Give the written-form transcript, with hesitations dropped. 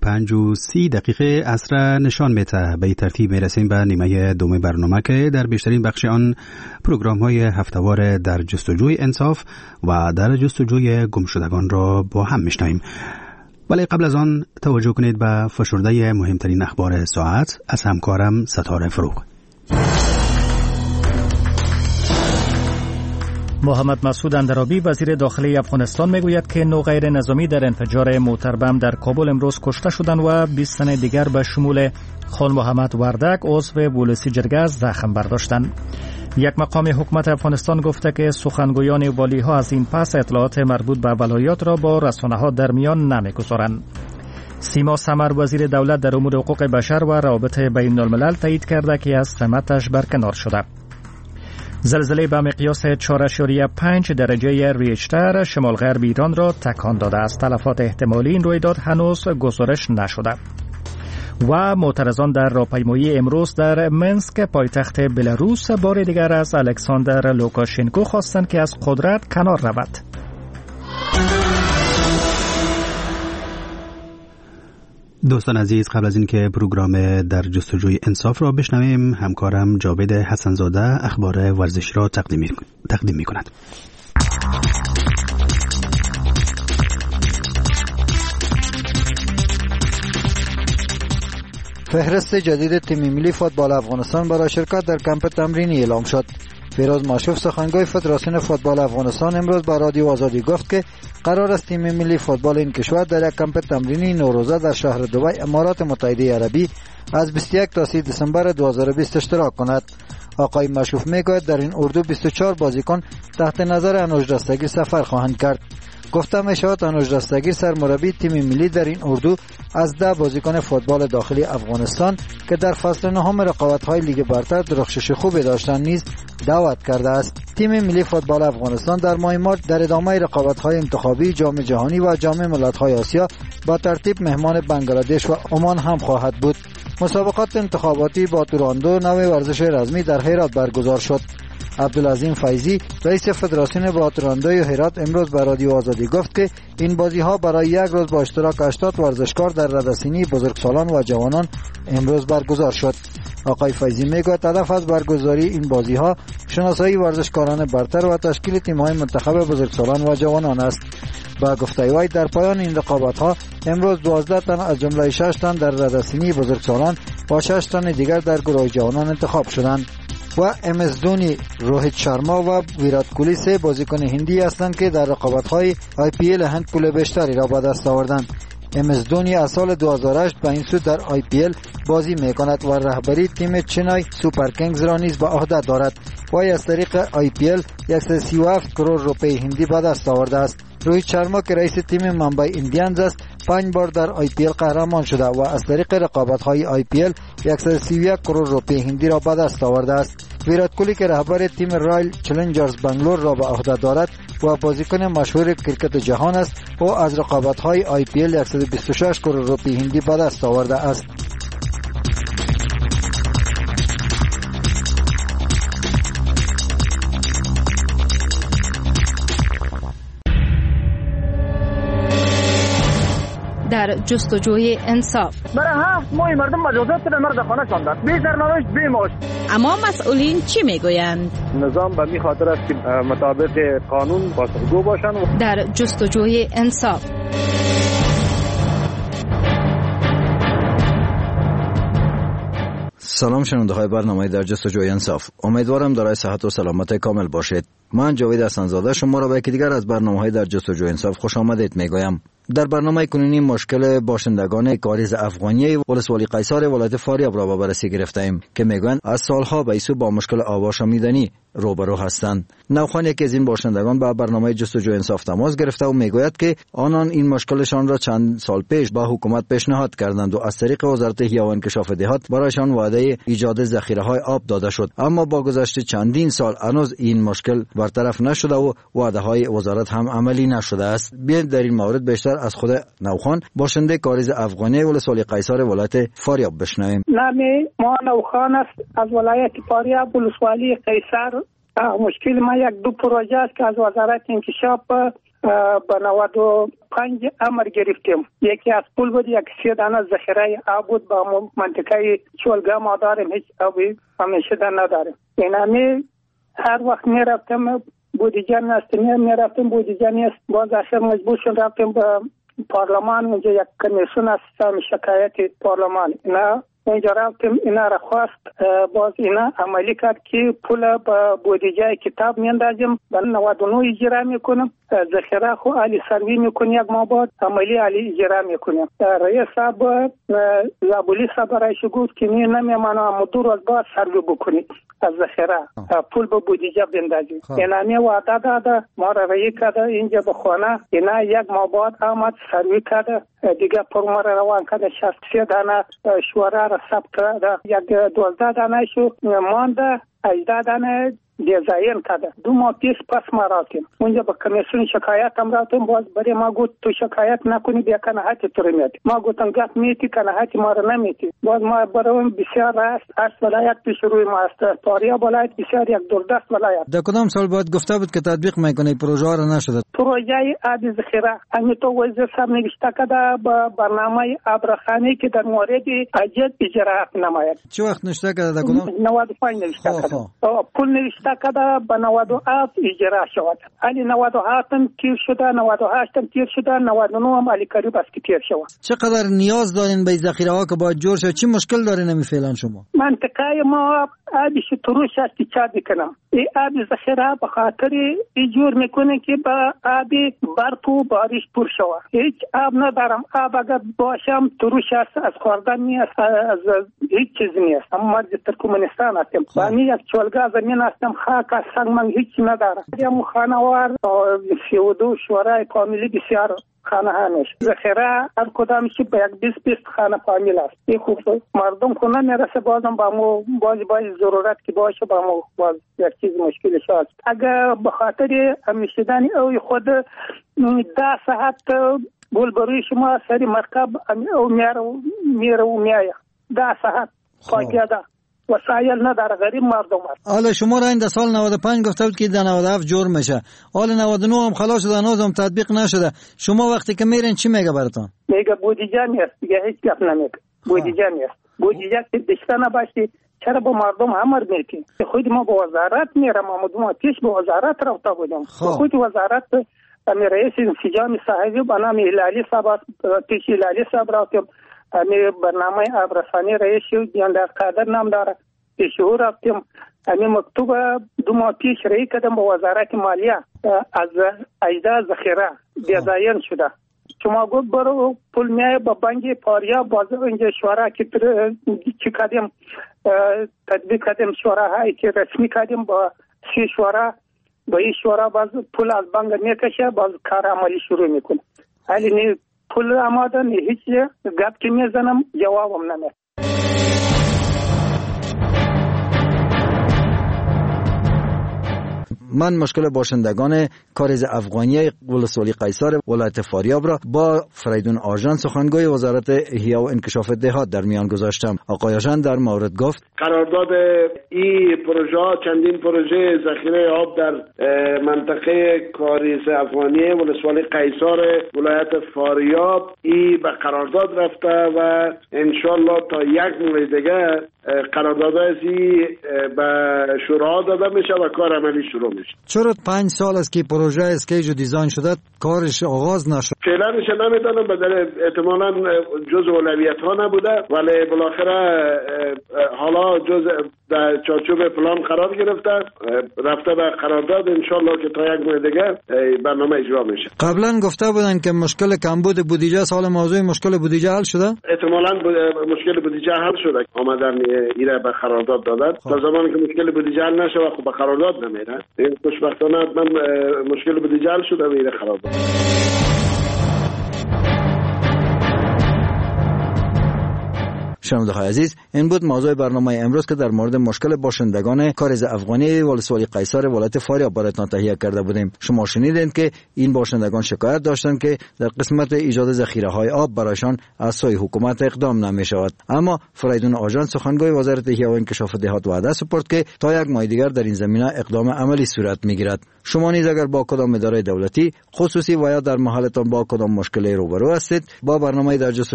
5:30 عصر نشان میده. به این ترتیب میرسیم به نیمه دوم برنامه که در بیشترین بخش آن پروگرام‌های هفته‌وار در جستجوی انصاف و در جستجوی گمشدگان را با هم میشنویم. ولی قبل از آن توجه کنید به فشرده مهمترین اخبار ساعت از همکارم ستاره فروغ. محمد مسعود اندرابی وزیر داخلی افغانستان میگوید که 9 غیر نظامی در انفجار موتر بم در کابل امروز کشته شدند و 20 تن دیگر به شمول خان محمد وردک عضو پلیس جرگه زخم برداشتند. یک مقام حکومت افغانستان گفته که سخنگویان والی‌ها از این پس اطلاعات مربوط به ولایات را با رسانه‌ها در میان نمی‌گذارند. سیما سمر وزیر دولت در امور حقوق بشر و روابط بین الملل تایید کرده که از سمتش برکنار شده. زلزله به مقیاس 4.5 درجه ریشتر شمال غرب ایران را تکان داده است. تلفات احتمالی این رویداد هنوز گزارش نشده. و معترضان در راهپیمایی امروز در منسک پایتخت بلاروس بار دیگر از الکساندر لوکاشنکو خواستند که از قدرت کنار رود. دوستان عزیز، قبل از اینکه پروگرام در جستجوی انصاف را بشنویم، همکارم جاوید حسنزاده اخبار ورزشی را تقدیم می کند. فهرست جدید تیم ملی فوتبال افغانستان برای شرکت در کمپ تمرینی اعلام شد. فیروز ماشوف سخنگوی فدراسیون فوتبال افغانستان امروز به رادیو آزادی گفت که قرار است تیم ملی فوتبال این کشور در یک کمپ تمرینی نوروزه در شهر دبی امارات متحده عربی از 21 تا 30 دسامبر 2020 اشتراک کند. آقای ماشوف میگوید در این اردو 24 بازیکن تحت نظر انوش دستگیر سفر خواهند کرد. گفته می شود انوش دستگیر سرمربی تیم ملی در این اردو از 10 بازیکن فوتبال داخلی افغانستان که در فصل نهم رقابت‌های لیگ برتر درخشش خوبی داشتند نیز دعوت کرده است. تیم ملی فوتبال افغانستان در ماه مارس در ادامه رقابت‌های انتخابی جام جهانی و جام ملت‌های آسیا با ترتیب مهمان بنگلادش و عمان هم خواهد بود. مسابقات انتخاباتی با توراندو نوع ورزش رزمی در هرات برگزار شد. عبدالعظیم فیضی رئیس فدراسیون باتراندوی هرات امروز به رادیو آزادی گفت که این بازی‌ها برای یک روز با اشتراک 80 ورزشکار در رده‌سینی بزرگسالان و جوانان امروز برگزار شد. آقای فیضی میگوید هدف از برگزاری این بازی‌ها شناسایی ورزشکاران برتر و تشکیل تیم‌های منتخب بزرگسالان و جوانان است. با گفته وی در پایان این رقابت‌ها امروز 12 تن از جمله 6 تن در رده‌سینی بزرگسالان و 6 تن دیگر در گروه جوانان انتخاب شدند. و MS دونی، روهیت شرما و ویرات کوهلی سه بازیکن هندی هستند که در رقابت‌های IPL هند پول بیشتری را به دست آوردند. MS دونی از سال 2008 به این سو در IPL بازی می‌کند و رهبری تیم چنای سوپر کینگز را نیز به عهده دارد. وی از طریق IPL 137 کرور روپیه هندی به دست آورده است. روهیت شرما که رئیس تیم ممبئی ایندیانز است 5 بار در IPL قهرمان شده و از طریق رقابت‌های IPL 131 کرور روپیه هندی را به دست آورده است. ویرات کوهلی که رهبر تیم رایل چالنجرز بنگلور را به عهده دارد و بازیکن مشهور کرکت جهان است و از رقابت‌های IPL 126 کرور روپیه هندی به دست آورده است. در جستجوی انصاف برای 7 ماه مردم مجازات به مرد خانه شاندند، بی سرنوشت بی معاش. اما مسئولین چی میگویند؟ نظام به می خاطر است که مطابق قانون پاسخگو باشند. در جستجوی انصاف سلام شنونده‌های برنامه در جستجوی انصاف، امیدوارم دارای صحت و سلامت کامل باشید. من جاوید حسنزاده شما را به یکی دیگر از برنامه‌های در جستجوی انصاف خوش آمدید میگویم. در برنامه کنونی مشکل باشندگان کاریز افغانی ولسوالی قیصر ولایت فاریاب را به بررسی گرفتیم که میگویند از سالها به ایسو با مشکل آب آشامیدنی روبرو هستند. نوخان یکی از این باشندگان با برنامه جستجوی انصاف تماس گرفته و میگوید که آنان این مشکلشان را چند سال پیش با حکومت پیشنهاد کردند و از طریق وزارت احیا و انکشاف دهات برایشان وعده ایجاد ذخیره‌های آب داده شد، اما با گذشت چندین سال هنوز این مشکل برطرف نشده و وعده‌های وزارت هم عملی نشده است. بیاید در این مورد بیشتر از خود نوخان باشنده کاریز افغانی ولسوالی قیصر ولایت فاریاب بشنویم. نام ما نوخان است از ولایت فاریاب ولسوالی قیصر. مشکل ما یک دو پروژه است که از وزارت انکشاف به 95 امر گرفتیم. یکی از پول بود، یک 3 دانه ذخیره آب بود. با منطقه چولگا ما داریم، هیچ آبی همیشه نداریم. اینمی هر وقت میرفتم بودجه نستیم، میرفتیم بودجه نیست. باز آخر مجبور شدیم رفتیم به پارلمان. اونجا یک کمیسیون است شکایت پارلمان. اینا اونجا رفتیم، اینا را خواست، باز اینا عملی کرد که پول به بودجه کتاب میاندازیم، به 99 اجرا میکنم، ذخیره خو علی سروی میکنیم، یک ماه بعد عملی علی اجرا میکنیم. رئیس صاحب زابولی صاحب رایش گفت که نمیمانه، اما 2 روز بعد سروی بکنید از ذخیره، پول به بودجه بندازید. اینا می وعده داده، ما را رایی کرده اینجا به خانه. اینا یک ماه بعد آمد سروی کرده، دیگه پر ما را روان کرده. 63 دانه شوره را ثبت کرده، یک 12 دانه شو مانده، 18 دانه دیزاین کرده. 2 ماه پیش پس ما رفتیم اونجا به کمیسیون شکایت هم رفتیم. باز برای ما گفت تو شکایت نکنی بیا کنهاتی تو رو میاد. ما گفتم گفت میتی کنهاتی ما رو نمیتی. باز ما برای بسیار راست 8 ولایت پیش روی ما است. فاریاب ولایت بسیار یک دوردست ولایت. در کدام سال باید گفته بود که تطبیق میکنه پروژه را نشده؟ پروژه آب ذخیره امیتو وزیر صاحب نوشته کرده با برنامه آبرخانه که در مورد اجد اجرا نماید. چه وقت نوشته کرده؟ در کدام؟ 95 نوشته کرده. پول نوشته کرده به 97 اجرا شود. علی 97 هم تیر شده، 98 هم تیر شده، 99 هم علی قریب است که تیر شود. چقدر نیاز دارین به ذخیره ها که باید جور شه؟ چی مشکل دارین نمی فعلا شما؟ منطقه ما آبی شتروش است که چا میکنم. این آب ذخیره به خاطر جور میکنه که با آبی برف و بارش پر شود. هیچ آب ندارم. آب اگر باشم تروش است، از خوردن نیست، از هیچ چیز نیست. اما ما در ترکمنستان هستیم. بامی یک چولگا زمین هستم، خاک سنگ من هیچ ندارم. هم خانوار 32 شورای فامیلی بسیار خانه ها میشه. ذخیره هر کدامشی به یک 20 خانه فامیل است. این خوب مردم خونه میرسه، بازم با مو باز ضرورت که باشه با مو باز یک چیز مشکلش هست. اگر به خاطر همیشدن او خود 10 ساعت بولبروی شما سری مرکب او میره و میایه 10 ساعت پاکیده وسایل نداره، غریب مردم است. حالا شما را این در سال 95 گفته بود که در 97 جور میشه، حالا 99 هم خلاص شده، هنوز هم تطبیق نشده. شما وقتی که میرین چی میگه براتون؟ میگه بودجه نیست، دیگه هیچ گپ نمیگه. بودجه نیست. بودجه که دشته نباشی چرا با مردم امر میکنی؟ خود ما با وزارت میرم، اما 2 ماه پیش با وزارت رفته بودم. خود وزارت رئیس انسجام صاحبی به نام هلالی صاحب پیش هلالی صاحب رفتم. امی برنامه آبرسانی رئیس جاندار قادر نام داره پیشو رفتیم. امی مکتوب 2 ماه پیش رای کردم با وزارت مالیه از اجدا ذخیره دیزاین شده. شما گفت برو پول میای با بانک فاریاب، باز اینجا شورا که چی کردیم تطبیق کردیم، شوراهایی که رسمی کردیم با 3 شورا، با این شورا باز پول از بانک میکشه، باز کار عملی شروع میکنه. ولی نی پول آماده نی، هیچ گپ که میزنم جوابم نمیاد. من مشکل باشندگان کاریز افغانی ولسوالی قیصر ولایت فاریاب را با فریدون آژان سخنگوی وزارت احیا و انکشاف دهات در میان گذاشتم. آقای آژان در مورد گفت قرارداد این پروژه چندین پروژه ذخیره آب در منطقه کاریز افغانی ولسوالی قیصر ولایت فاریاب این به قرارداد رفته و انشالله تا 1 ماه دیگه قراردادی به شورا داده میشه و کار عملی شروع میشه. چرا 5 سال است که پروژه اسکیج و دیزاین شده کارش آغاز نشد؟ فعلا نمیدونم، بدل احتمالاً جز اولویت ها نبوده، ولی بالاخره حالا جز در چارچوب پلان قرار گرفته، رفته به قرارداد، انشالله که تا 1 ماه دیگه برنامه اجرا میشه. قبلا گفته بودن که مشکل کمبود بودجه سال موضوع مشکل بودجه حل شده؟ احتمالاً مشکل بودجه حل شده، آمدن ایره به قرارداد دادن. تا زمانی که مشکل بودجه حل نشه خب به قرارداد نمیره. این خوشبختانه من مشکل بودجه حل شده و ایره قرارداد. شنونده‌های عزیز، این بود موضوع برنامه امروز که در مورد مشکل باشندگان کاریز افغانی ولسوالی قیصر ولایت فاریاب براتون تهیه کرده بودیم. شما شنیدید که این باشندگان شکایت داشتند که در قسمت ایجاد ذخیره‌های آب برایشان از سوی حکومت اقدام نمی‌شود. اما فریدون آژان سخنگوی وزارت احیا و انکشاف دهات وعده سپرد که تا یک ماه دیگر در این زمینه اقدام عملی صورت می‌گیرد. شما نیز اگر با کدام اداره دولتی خصوصی و یا در محلتان با کدام مشکلی روبرو هستید، با برنامه در